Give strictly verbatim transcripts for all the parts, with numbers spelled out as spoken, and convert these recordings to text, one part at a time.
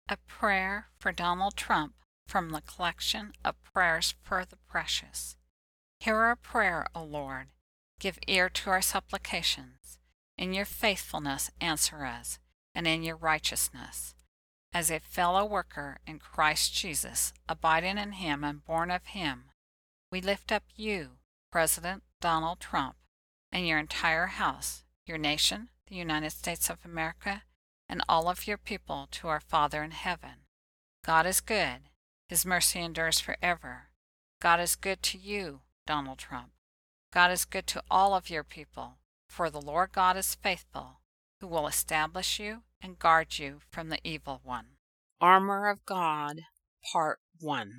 A prayer for Donald Trump from the collection of prayers for the precious. Hear our prayer, O Lord. Give ear to our supplications. In your faithfulness answer us, and in your righteousness. As a fellow worker in Christ Jesus, abiding in him and born of him, we lift up you, President Donald Trump, and your entire house, your nation, the United States of America, and all of your people to our Father in heaven. God is good. His mercy endures forever. God is good to you, Donald Trump. God is good to all of your people, for the Lord God is faithful, who will establish you and guard you from the evil one. Armor of God, Part one.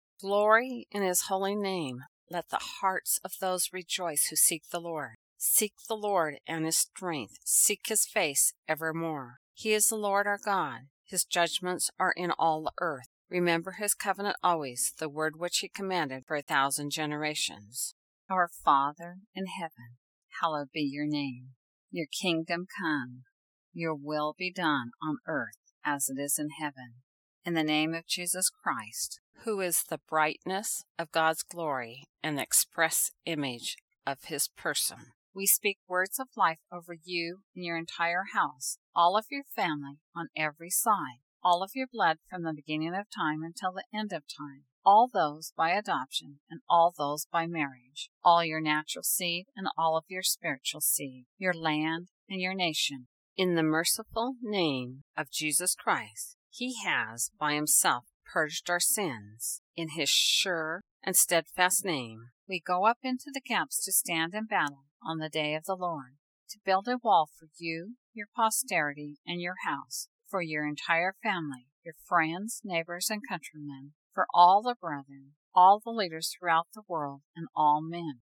Glory in his holy name. Let the hearts of those rejoice who seek the Lord. Seek the Lord and his strength. Seek his face evermore. He is the Lord our God. His judgments are in all the earth. Remember his covenant always, the word which he commanded for a thousand generations. Our Father in heaven, hallowed be your name. Your kingdom come. Your will be done on earth as it is in heaven. In the name of Jesus Christ, who is the brightness of God's glory and the express image of his person, we speak words of life over you and your entire house, all of your family on every side, all of your blood from the beginning of time until the end of time, all those by adoption and all those by marriage, all your natural seed and all of your spiritual seed, your land and your nation. In the merciful name of Jesus Christ, he has by himself purged our sins. In his sure and steadfast name, we go up into the camps to stand in battle on the day of the Lord, to build a wall for you, your posterity, and your house, for your entire family, your friends, neighbors, and countrymen, for all the brethren, all the leaders throughout the world, and all men.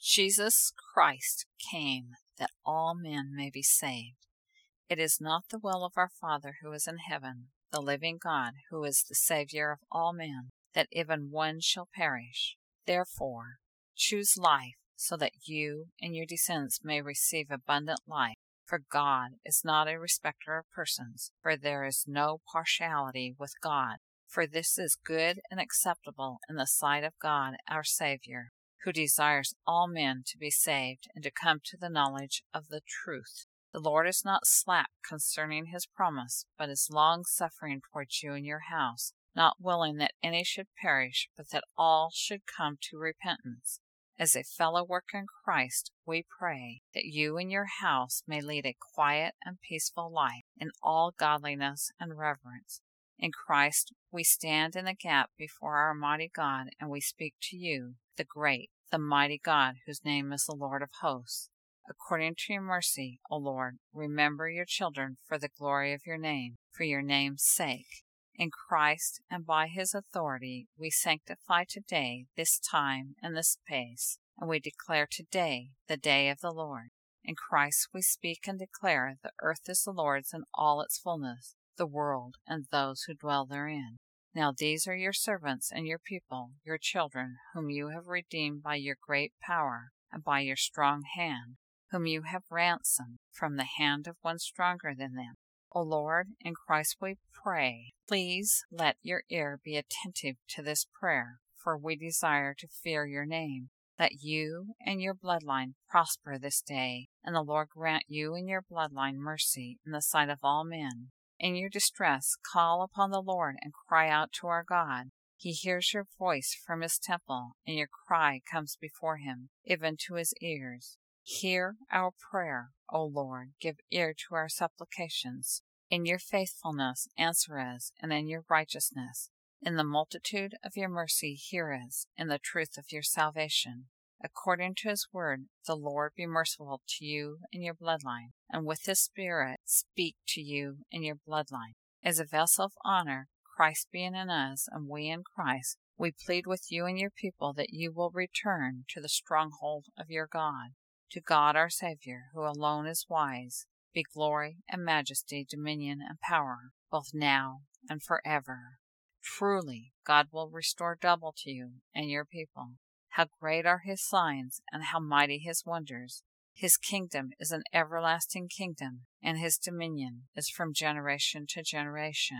Jesus Christ came that all men may be saved. It is not the will of our Father who is in heaven, the living God, who is the Savior of all men, that even one shall perish. Therefore, choose life, so that you and your descendants may receive abundant life. For God is not a respecter of persons, for there is no partiality with God. For this is good and acceptable in the sight of God our Savior, who desires all men to be saved and to come to the knowledge of the truth. The Lord is not slack concerning his promise, but is long-suffering towards you and your house, not willing that any should perish, but that all should come to repentance. As a fellow worker in Christ, we pray that you and your house may lead a quiet and peaceful life in all godliness and reverence. In Christ we stand in the gap before our mighty God, and we speak to you, the great, the mighty God, whose name is the Lord of hosts. According to your mercy, O Lord, remember your children for the glory of your name, for your name's sake. In Christ and by his authority we sanctify today this time and this place, and we declare today the day of the Lord. In Christ we speak and declare the earth is the Lord's and all its fullness, the world and those who dwell therein. Now these are your servants and your people, your children, whom you have redeemed by your great power and by your strong hand, whom you have ransomed from the hand of one stronger than them. O Lord, in Christ we pray, please let your ear be attentive to this prayer, for we desire to fear your name. Let you and your bloodline prosper this day, and the Lord grant you and your bloodline mercy in the sight of all men. In your distress, call upon the Lord and cry out to our God. He hears your voice from his temple, and your cry comes before him, even to his ears. Hear our prayer, O Lord, give ear to our supplications. In your faithfulness answer us, and in your righteousness. In the multitude of your mercy hear us, in the truth of your salvation. According to his word, the Lord be merciful to you and your bloodline, and with his Spirit speak to you and your bloodline. As a vessel of honor, Christ being in us, and we in Christ, we plead with you and your people that you will return to the stronghold of your God. To God our Savior, who alone is wise, be glory and majesty, dominion and power, both now and forever. Truly, God will restore double to you and your people. How great are his signs, and how mighty his wonders! His kingdom is an everlasting kingdom, and his dominion is from generation to generation.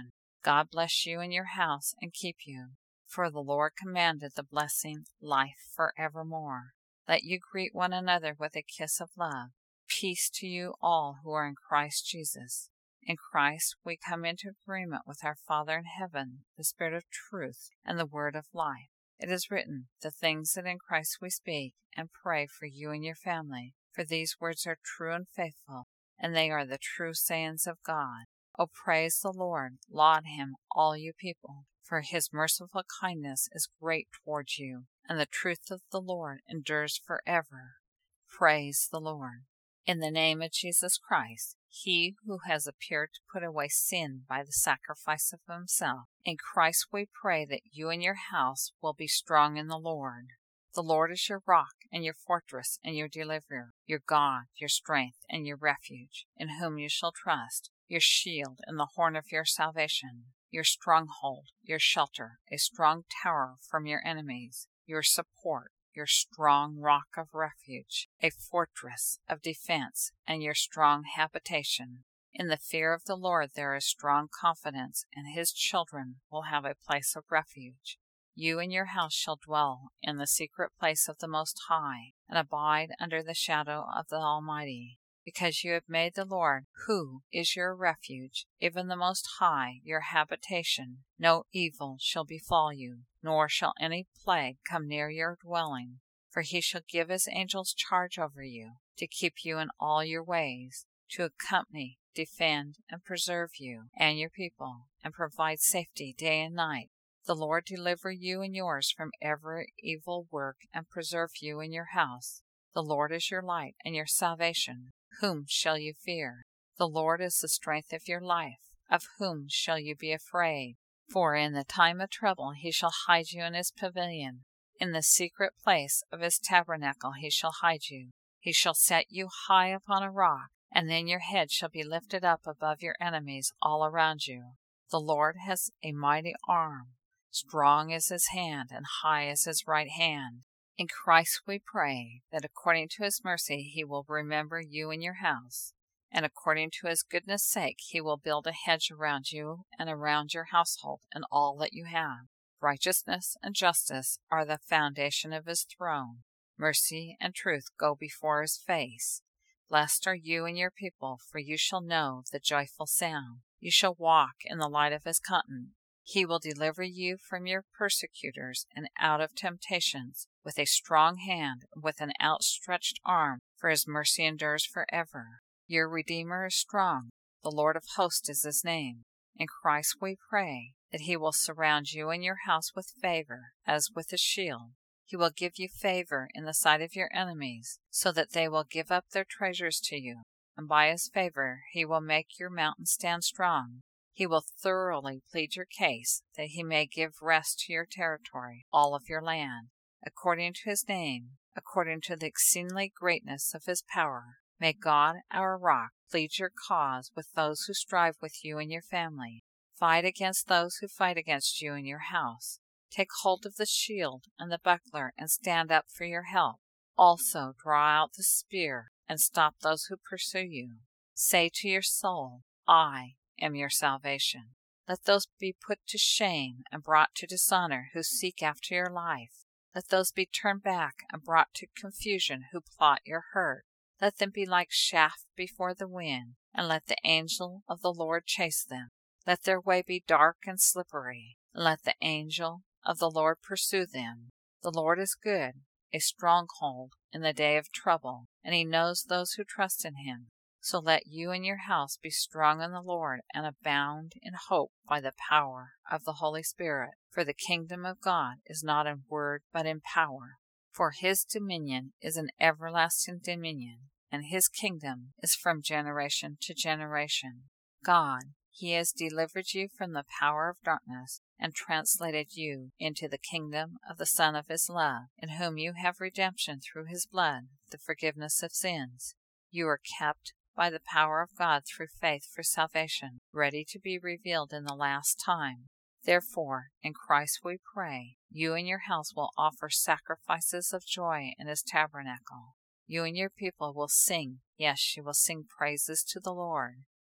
God bless you and your house and keep you. For the Lord commanded the blessing, life forevermore. Let you greet one another with a kiss of love. Peace to you all who are in Christ Jesus. In Christ we come into agreement with our Father in heaven, the Spirit of truth, and the Word of life. It is written, the things that in Christ we speak and pray for you and your family, for these words are true and faithful, and they are the true sayings of God. O praise the Lord, laud him, all you people, for his merciful kindness is great towards you, and the truth of the Lord endures forever. Praise the Lord. In the name of Jesus Christ, he who has appeared to put away sin by the sacrifice of himself, in Christ we pray that you and your house will be strong in the Lord. The Lord is your rock and your fortress and your deliverer, your God, your strength and your refuge, in whom you shall trust, your shield and the horn of your salvation, your stronghold, your shelter, a strong tower from your enemies, your support, your strong rock of refuge, a fortress of defense, and your strong habitation. In the fear of the Lord there is strong confidence, and his children will have a place of refuge. You and your house shall dwell in the secret place of the Most High, and abide under the shadow of the Almighty. Because you have made the Lord, who is your refuge, even the Most High, your habitation, no evil shall befall you, nor shall any plague come near your dwelling. For he shall give his angels charge over you, to keep you in all your ways, to accompany, defend, and preserve you and your people, and provide safety day and night. The Lord deliver you and yours from every evil work, and preserve you and your house. The Lord is your light and your salvation. Whom shall you fear? The Lord is the strength of your life. Of whom shall you be afraid? For in the time of trouble he shall hide you in his pavilion. In the secret place of his tabernacle he shall hide you. He shall set you high upon a rock, and then your head shall be lifted up above your enemies all around you. The Lord has a mighty arm. Strong is his hand, and high is his right hand. In Christ we pray that according to his mercy he will remember you and your house, and according to his goodness' sake he will build a hedge around you and around your household and all that you have. Righteousness and justice are the foundation of his throne. Mercy and truth go before his face. Blessed are you and your people, for you shall know the joyful sound. You shall walk in the light of his countenance. He will deliver you from your persecutors and out of temptations, with a strong hand and with an outstretched arm, for his mercy endures forever. Your Redeemer is strong. The Lord of hosts is his name. In Christ we pray that he will surround you and your house with favor, as with a shield. He will give you favor in the sight of your enemies, so that they will give up their treasures to you. And by his favor he will make your mountain stand strong. He will thoroughly plead your case, that he may give rest to your territory, all of your land. According to his name, according to the exceedingly greatness of his power, may God, our rock, plead your cause with those who strive with you and your family. Fight against those who fight against you and your house. Take hold of the shield and the buckler, and stand up for your help. Also draw out the spear, and stop those who pursue you. Say to your soul, I am your salvation. Let those be put to shame and brought to dishonor who seek after your life. Let those be turned back and brought to confusion who plot your hurt. Let them be like chaff before the wind, and let the angel of the Lord chase them. Let their way be dark and slippery, and let the angel of the Lord pursue them. The Lord is good, a stronghold in the day of trouble, and he knows those who trust in him. So let you and your house be strong in the Lord, and abound in hope by the power of the Holy Spirit. For the kingdom of God is not in word, but in power. For his dominion is an everlasting dominion, and his kingdom is from generation to generation. God, he has delivered you from the power of darkness, and translated you into the kingdom of the Son of his love, in whom you have redemption through his blood, the forgiveness of sins. You are kept by the power of God through faith for salvation, ready to be revealed in the last time. Therefore, in Christ we pray, you and your house will offer sacrifices of joy in his tabernacle. You and your people will sing, yes, you will sing praises to the Lord.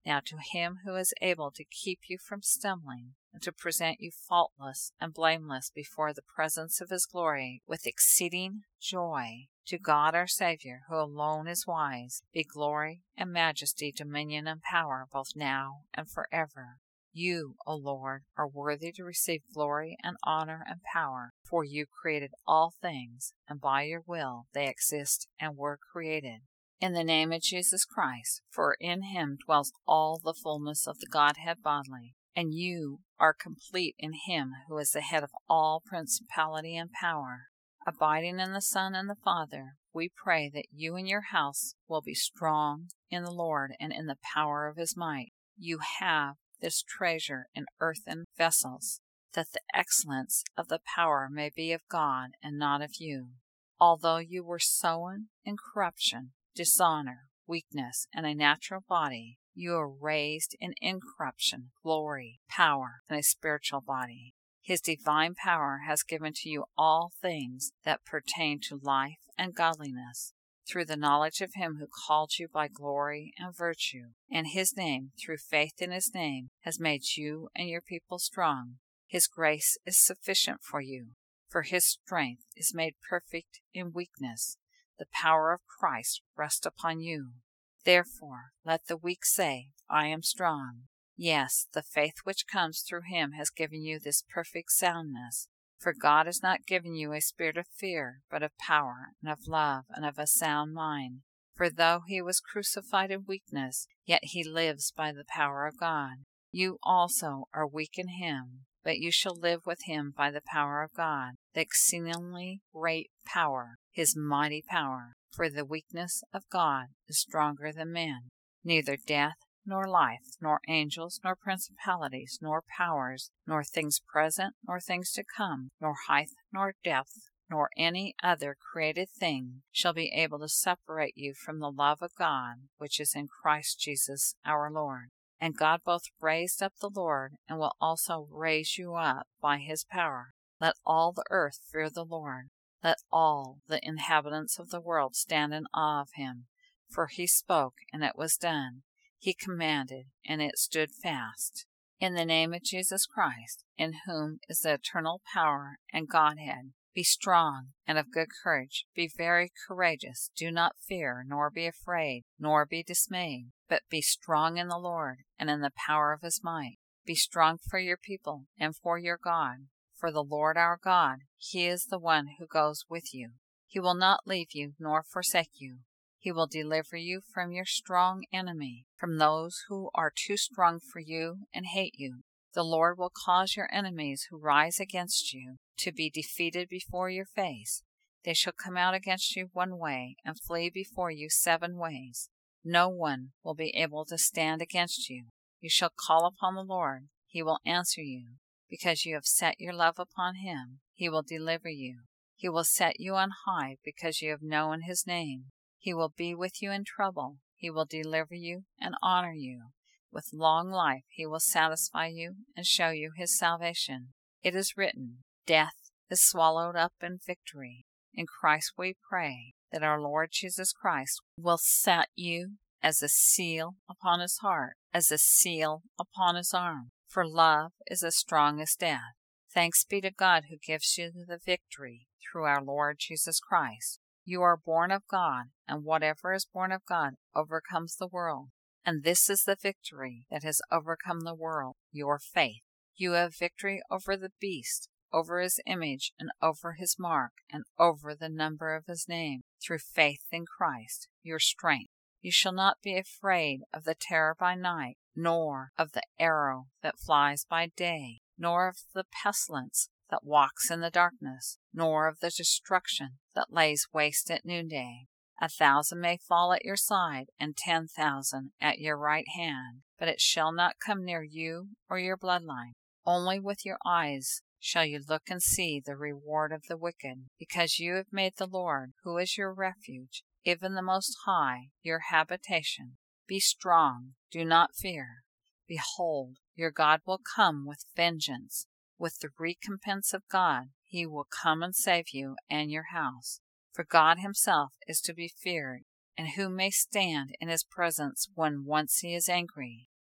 Now to him who is able to keep you from stumbling, and to present you faultless and blameless before the presence of his glory with exceeding joy, to God our Savior, who alone is wise, be glory and majesty, dominion and power, both now and forever. You, O Lord, are worthy to receive glory and honor and power, for you created all things, and by your will they exist and were created. In the name of Jesus Christ, for in him dwells all the fullness of the Godhead bodily, and you are complete in him who is the head of all principality and power. Abiding in the Son and the Father, we pray that you and your house will be strong in the Lord and in the power of his might. You have this treasure in earthen vessels, that the excellence of the power may be of God and not of you. Although you were sown in corruption, dishonor, weakness, and a natural body, you are raised in incorruption, glory, power, and a spiritual body. His divine power has given to you all things that pertain to life and godliness, through the knowledge of him who called you by glory and virtue, and his name, through faith in his name, has made you and your people strong. His grace is sufficient for you, for his strength is made perfect in weakness. The power of Christ rests upon you. Therefore, let the weak say, I am strong. Yes, the faith which comes through him has given you this perfect soundness. For God has not given you a spirit of fear, but of power, and of love, and of a sound mind. For though he was crucified in weakness, yet he lives by the power of God. You also are weak in him, but you shall live with him by the power of God, the exceedingly great power, his mighty power. For the weakness of God is stronger than men. Neither death, nor life, nor angels, nor principalities, nor powers, nor things present, nor things to come, nor height, nor depth, nor any other created thing shall be able to separate you from the love of God, which is in Christ Jesus our Lord. And God both raised up the Lord, and will also raise you up by his power. Let all the earth fear the Lord. Let all the inhabitants of the world stand in awe of him. For he spoke, and it was done. He commanded, and it stood fast. In the name of Jesus Christ, in whom is the eternal power and Godhead, be strong and of good courage. Be very courageous. Do not fear, nor be afraid, nor be dismayed, but be strong in the Lord and in the power of his might. Be strong for your people and for your God. For the Lord our God, he is the one who goes with you. He will not leave you nor forsake you. He will deliver you from your strong enemy, from those who are too strong for you and hate you. The Lord will cause your enemies who rise against you to be defeated before your face. They shall come out against you one way and flee before you seven ways. No one will be able to stand against you. You shall call upon the Lord. He will answer you. Because you have set your love upon him, he will deliver you. He will set you on high because you have known his name. He will be with you in trouble. He will deliver you and honor you. With long life he will satisfy you and show you his salvation. It is written, death is swallowed up in victory. In Christ we pray that our Lord Jesus Christ will set you as a seal upon his heart, as a seal upon his arm. For love is as strong as death. Thanks be to God who gives you the victory through our Lord Jesus Christ. You are born of God, and whatever is born of God overcomes the world. And this is the victory that has overcome the world, your faith. You have victory over the beast, over his image, and over his mark, and over the number of his name, through faith in Christ, your strength. You shall not be afraid of the terror by night, nor of the arrow that flies by day, nor of the pestilence that walks in the darkness, nor of the destruction that lays waste at noonday. A thousand may fall at your side, and ten thousand at your right hand, but it shall not come near you or your bloodline. Only with your eyes shall you look and see the reward of the wicked, because you have made the Lord, who is your refuge, even the Most High, your habitation. Be strong, do not fear. Behold, your God will come with vengeance. With the recompense of God, he will come and save you and your house. For God himself is to be feared, and who may stand in his presence when once he is angry?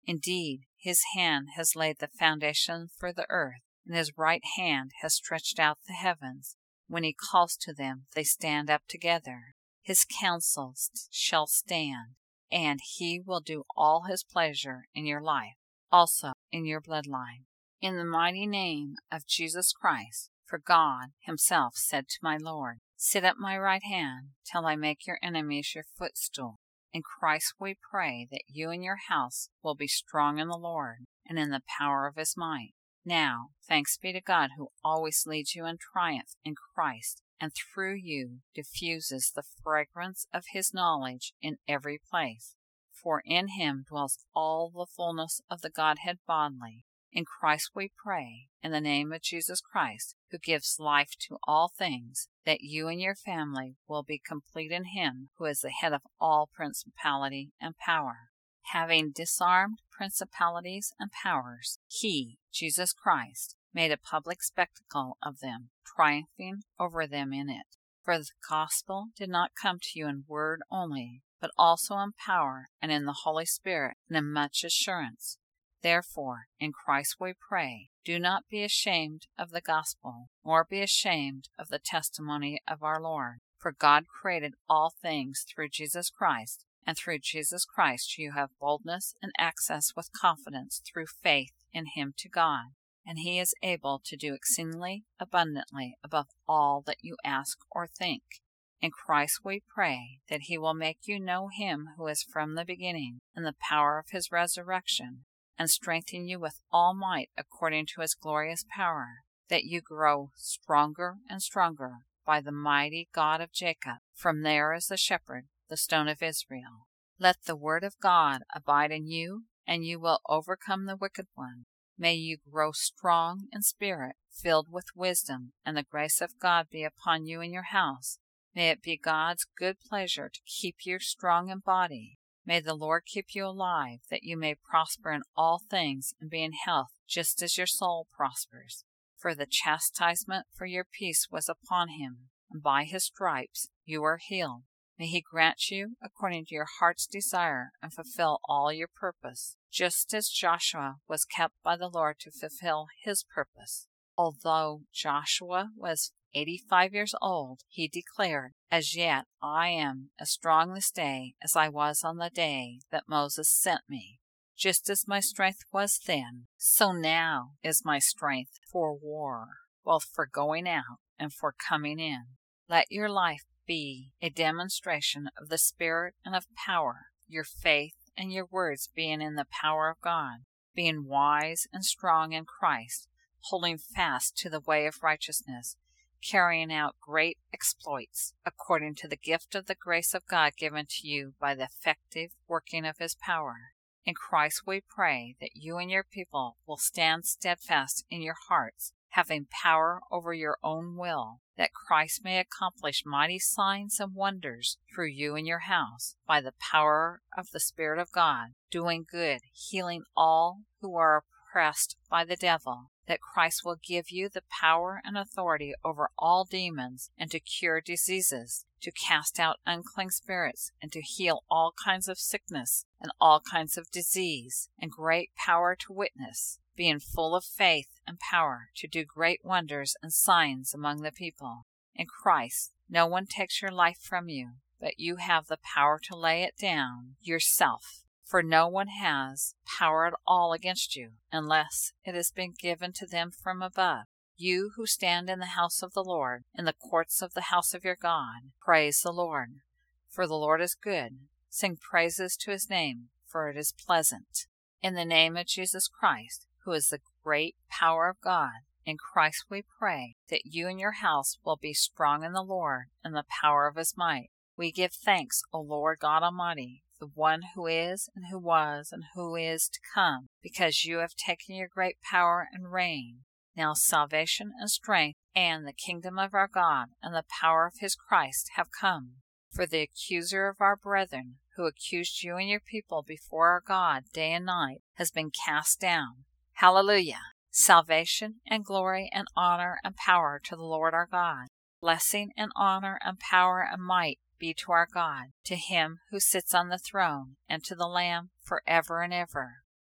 Indeed, his hand has laid the foundation for the earth, and his right hand has stretched out the heavens. When he calls to them, they stand up together. His counsels shall stand, and he will do all his pleasure in your life, also in your bloodline. In the mighty name of Jesus Christ, for God himself said to my Lord, "Sit at my right hand till I make your enemies your footstool." In Christ we pray that you and your house will be strong in the Lord and in the power of his might. Now, thanks be to God who always leads you in triumph in Christ, and through you diffuses the fragrance of his knowledge in every place. For in him dwells all the fullness of the Godhead bodily. In Christ we pray, in the name of Jesus Christ, who gives life to all things, that you and your family will be complete in him who is the head of all principality and power. Having disarmed principalities and powers, he, Jesus Christ, made a public spectacle of them, triumphing over them in it. For the gospel did not come to you in word only, but also in power and in the Holy Spirit and in much assurance. Therefore, in Christ we pray, do not be ashamed of the gospel, nor be ashamed of the testimony of our Lord. For God created all things through Jesus Christ, and through Jesus Christ you have boldness and access with confidence through faith in him to God. And he is able to do exceedingly abundantly above all that you ask or think. In Christ we pray that he will make you know him who is from the beginning, in the power of his resurrection, and strengthen you with all might according to his glorious power, that you grow stronger and stronger by the mighty God of Jacob. From there is the shepherd, the stone of Israel. Let the word of God abide in you, and you will overcome the wicked one. May you grow strong in spirit, filled with wisdom, and the grace of God be upon you and your house. May it be God's good pleasure to keep you strong in body. May the Lord keep you alive, that you may prosper in all things and be in health, just as your soul prospers. For the chastisement for your peace was upon him, and by his stripes you are healed. May he grant you according to your heart's desire and fulfill all your purpose, just as Joshua was kept by the Lord to fulfill his purpose. Although Joshua was eighty-five years old, he declared, "As yet I am as strong this day as I was on the day that Moses sent me. Just as my strength was then, so now is my strength for war, both for going out and for coming in." Let your life be a demonstration of the Spirit and of power, your faith and your words being in the power of God, being wise and strong in Christ, holding fast to the way of righteousness, carrying out great exploits according to the gift of the grace of God given to you by the effective working of his power. In Christ we pray that you and your people will stand steadfast in your hearts, having power over your own will, that Christ may accomplish mighty signs and wonders through you and your house, by the power of the Spirit of God, doing good, healing all who are oppressed by the devil, that Christ will give you the power and authority over all demons, and to cure diseases, to cast out unclean spirits, and to heal all kinds of sickness and all kinds of disease, and great power to witness, being full of faith and power to do great wonders and signs among the people. In Christ, no one takes your life from you, but you have the power to lay it down yourself. For no one has power at all against you, unless it has been given to them from above. You who stand in the house of the Lord, in the courts of the house of your God, praise the Lord. For the Lord is good. Sing praises to his name, for it is pleasant. In the name of Jesus Christ, who is the great power of God, in Christ we pray that you and your house will be strong in the Lord and the power of his might. We give thanks, O Lord God Almighty, the one who is, and who was, and who is to come, because you have taken your great power and reign. Now salvation and strength and the kingdom of our God and the power of his Christ have come. For the accuser of our brethren, who accused you and your people before our God day and night, has been cast down. Hallelujah! Salvation and glory and honor and power to the Lord our God. Blessing and honor and power and might be to our God, to him who sits on the throne, and to the Lamb forever and ever.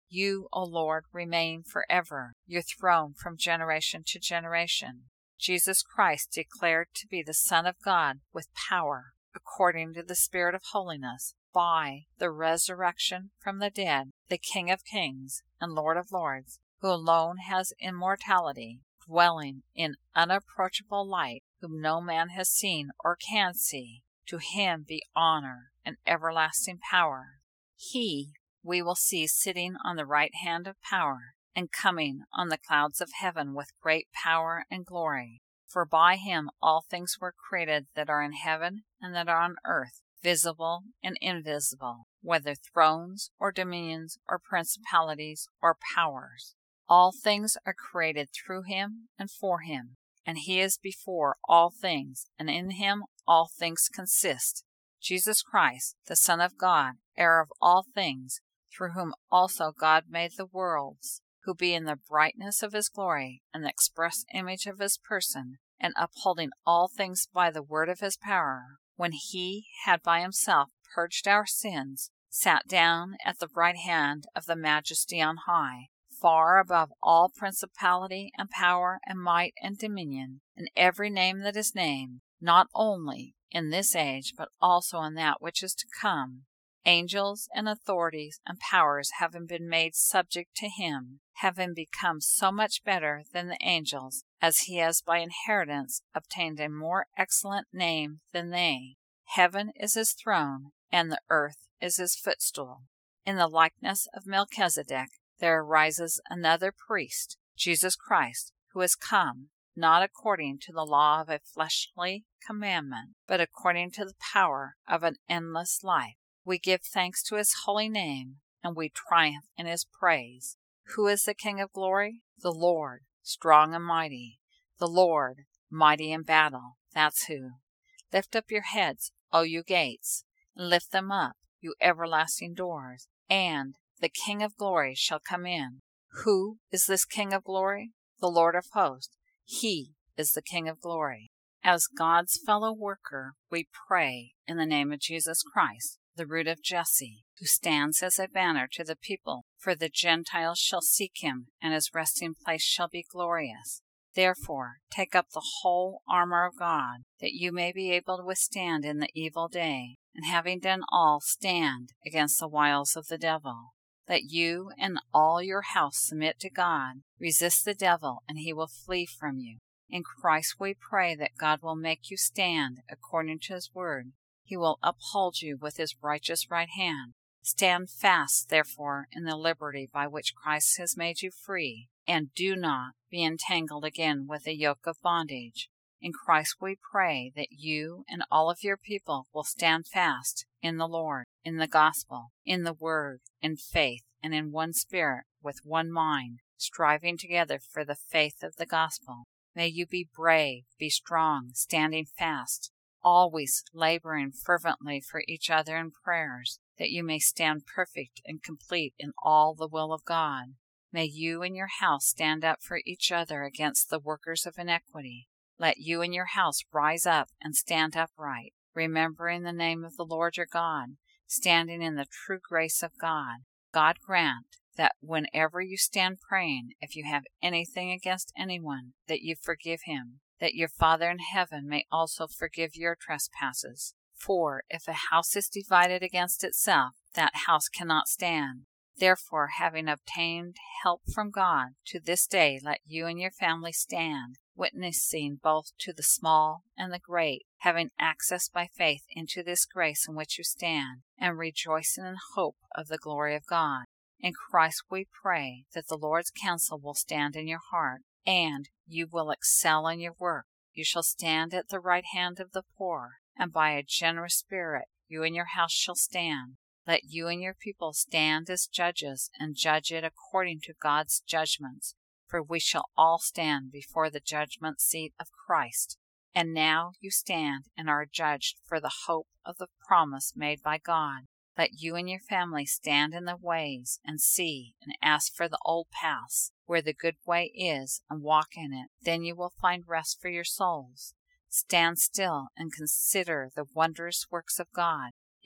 You, O Lord, remain forever, your throne from generation to generation. Jesus Christ, declared to be the Son of God with power, according to the Spirit of holiness, by the resurrection from the dead, the King of kings and Lord of lords, who alone has immortality, dwelling in unapproachable light, whom no man has seen or can see. To him be honor and everlasting power. He we will see sitting on the right hand of power, and coming on the clouds of heaven with great power and glory. For by him all things were created that are in heaven and that are on earth, visible and invisible, whether thrones or dominions or principalities or powers. All things are created through him and for him, and he is before all things, and in him all things consist. Jesus Christ, the Son of God, heir of all things, through whom also God made the worlds, who being the brightness of his glory and the express image of his person, and upholding all things by the word of his power, when he had by himself purged our sins, sat down at the right hand of the Majesty on high, far above all principality and power and might and dominion, and every name that is named, not only in this age, but also in that which is to come. Angels and authorities and powers having been made subject to him, having become so much better than the angels, as he has by inheritance obtained a more excellent name than they. Heaven is his throne, and the earth is his footstool. In the likeness of Melchizedek there arises another priest, Jesus Christ, who is come, not according to the law of a fleshly commandment, but according to the power of an endless life. We give thanks to his holy name, and we triumph in his praise. Who is the King of glory? The Lord, strong and mighty. The Lord, mighty in battle. That's who. Lift up your heads, O you gates, and lift them up, you everlasting doors, and the King of glory shall come in. Who is this King of glory? The Lord of hosts. He is the King of glory. As God's fellow worker, we pray in the name of Jesus Christ, the root of Jesse, who stands as a banner to the people, for the Gentiles shall seek him, and his resting place shall be glorious. Therefore, take up the whole armor of God, that you may be able to withstand in the evil day, and having done all, stand against the wiles of the devil. Let you and all your house submit to God. Resist the devil, and he will flee from you. In Christ we pray that God will make you stand according to his word. He will uphold you with his righteous right hand. Stand fast, therefore, in the liberty by which Christ has made you free, and do not be entangled again with a yoke of bondage. In Christ we pray that you and all of your people will stand fast in the Lord, in the gospel, in the word, in faith, and in one spirit, with one mind, striving together for the faith of the gospel. May you be brave, be strong, standing fast, always laboring fervently for each other in prayers, that you may stand perfect and complete in all the will of God. May you and your house stand up for each other against the workers of iniquity. Let you and your house rise up and stand upright, remembering the name of the Lord your God, standing in the true grace of God. God grant that whenever you stand praying, if you have anything against anyone, that you forgive him, that your Father in heaven may also forgive your trespasses. For if a house is divided against itself, that house cannot stand. Therefore, having obtained help from God, to this day let you and your family stand, witnessing both to the small and the great, having access by faith into this grace in which you stand, and rejoicing in hope of the glory of God. In Christ we pray that the Lord's counsel will stand in your heart, and you will excel in your work. You shall stand at the right hand of the poor, and by a generous spirit you and your house shall stand. Let you and your people stand as judges, and judge it according to God's judgments, for we shall all stand before the judgment seat of Christ. And now you stand and are judged for the hope of the promise made by God. Let you and your family stand in the ways, and see, and ask for the old paths, where the good way is, and walk in it. Then you will find rest for your souls. Stand still and consider the wondrous works of God.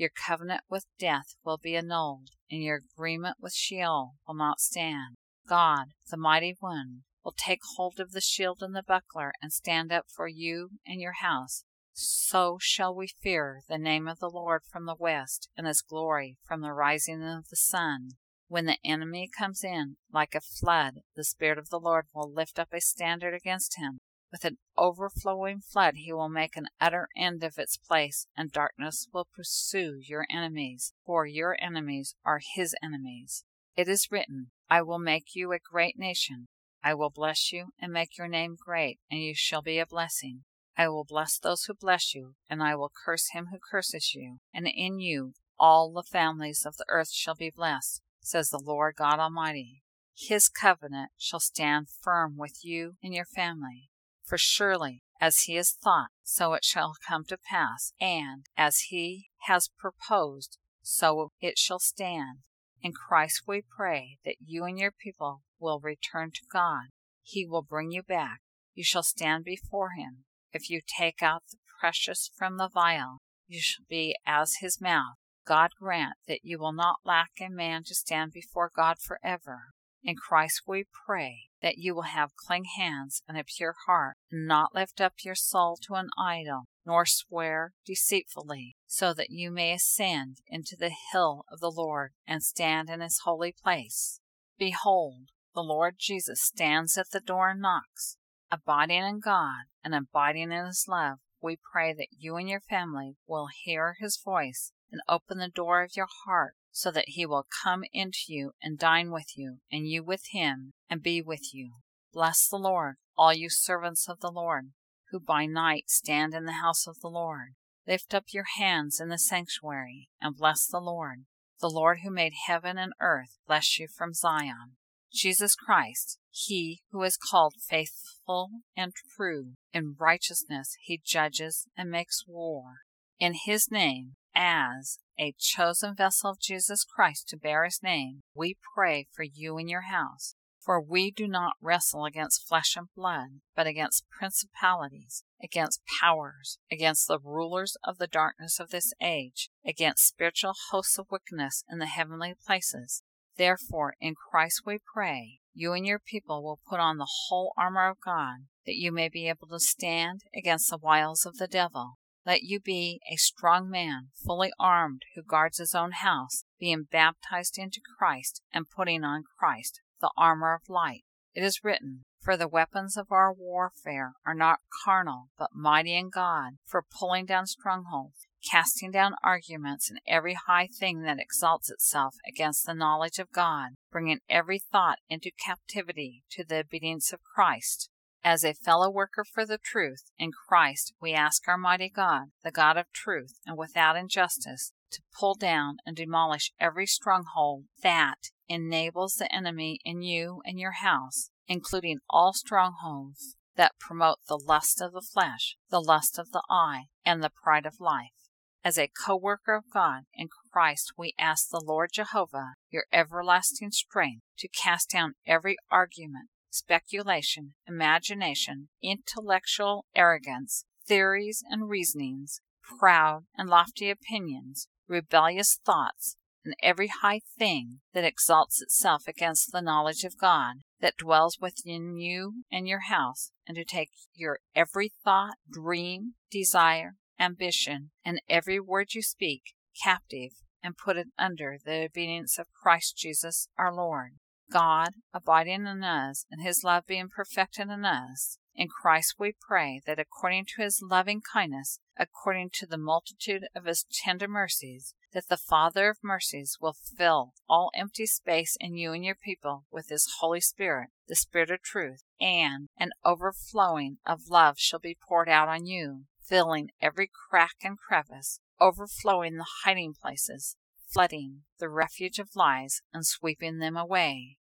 Your covenant with death will be annulled, and your agreement with Sheol will not stand. God, the Mighty One, will take hold of the shield and the buckler and stand up for you and your house. So shall we fear the name of the Lord from the west, and his glory from the rising of the sun. When the enemy comes in like a flood, the Spirit of the Lord will lift up a standard against him. With an overflowing flood he will make an utter end of its place, and darkness will pursue your enemies, for your enemies are his enemies. It is written, I will make you a great nation. I will bless you and make your name great, and you shall be a blessing. I will bless those who bless you, and I will curse him who curses you. And in you all the families of the earth shall be blessed, says the Lord God Almighty. His covenant shall stand firm with you and your family. For surely, as he has thought, so it shall come to pass, and as he has proposed, so it shall stand. In Christ we pray that you and your people will return to God. He will bring you back. You shall stand before him. If you take out the precious from the vial, you shall be as his mouth. God grant that you will not lack a man to stand before God forever. In Christ we pray that you will have clean hands and a pure heart, and not lift up your soul to an idol, nor swear deceitfully, so that you may ascend into the hill of the Lord and stand in his holy place. Behold, the Lord Jesus stands at the door and knocks. Abiding in God and abiding in his love, we pray that you and your family will hear his voice and open the door of your heart, so that he will come into you and dine with you, and you with him, and be with you. Bless the Lord, all you servants of the Lord, who by night stand in the house of the Lord. Lift up your hands in the sanctuary, and bless the Lord. The Lord who made heaven and earth bless you from Zion. Jesus Christ, he who is called faithful and true, in righteousness he judges and makes war. In his name, as a chosen vessel of Jesus Christ to bear his name, we pray for you and your house. For we do not wrestle against flesh and blood, but against principalities, against powers, against the rulers of the darkness of this age, against spiritual hosts of wickedness in the heavenly places. Therefore, in Christ we pray, you and your people will put on the whole armor of God, that you may be able to stand against the wiles of the devil. Let you be a strong man, fully armed, who guards his own house, being baptized into Christ, and putting on Christ, the armor of light. It is written, For the weapons of our warfare are not carnal, but mighty in God, for pulling down strongholds, casting down arguments and every high thing that exalts itself against the knowledge of God, bringing every thought into captivity to the obedience of Christ. As a fellow worker for the truth, in Christ we ask our mighty God, the God of truth and without injustice, to pull down and demolish every stronghold that enables the enemy in you and your house, including all strongholds that promote the lust of the flesh, the lust of the eye, and the pride of life. As a co-worker of God in Christ, we ask the Lord Jehovah, your everlasting strength, to cast down every argument, speculation, imagination, intellectual arrogance, theories and reasonings, proud and lofty opinions, rebellious thoughts, and every high thing that exalts itself against the knowledge of God that dwells within you and your house, and to take your every thought, dream, desire, ambition, and every word you speak captive, and put it under the obedience of Christ Jesus our Lord. God abiding in us, and his love being perfected in us, in Christ we pray that according to his loving kindness, according to the multitude of his tender mercies, that the Father of mercies will fill all empty space in you and your people with his Holy Spirit, the Spirit of truth, and an overflowing of love shall be poured out on you, filling every crack and crevice, overflowing the hiding places, flooding the refuge of lies, and sweeping them away.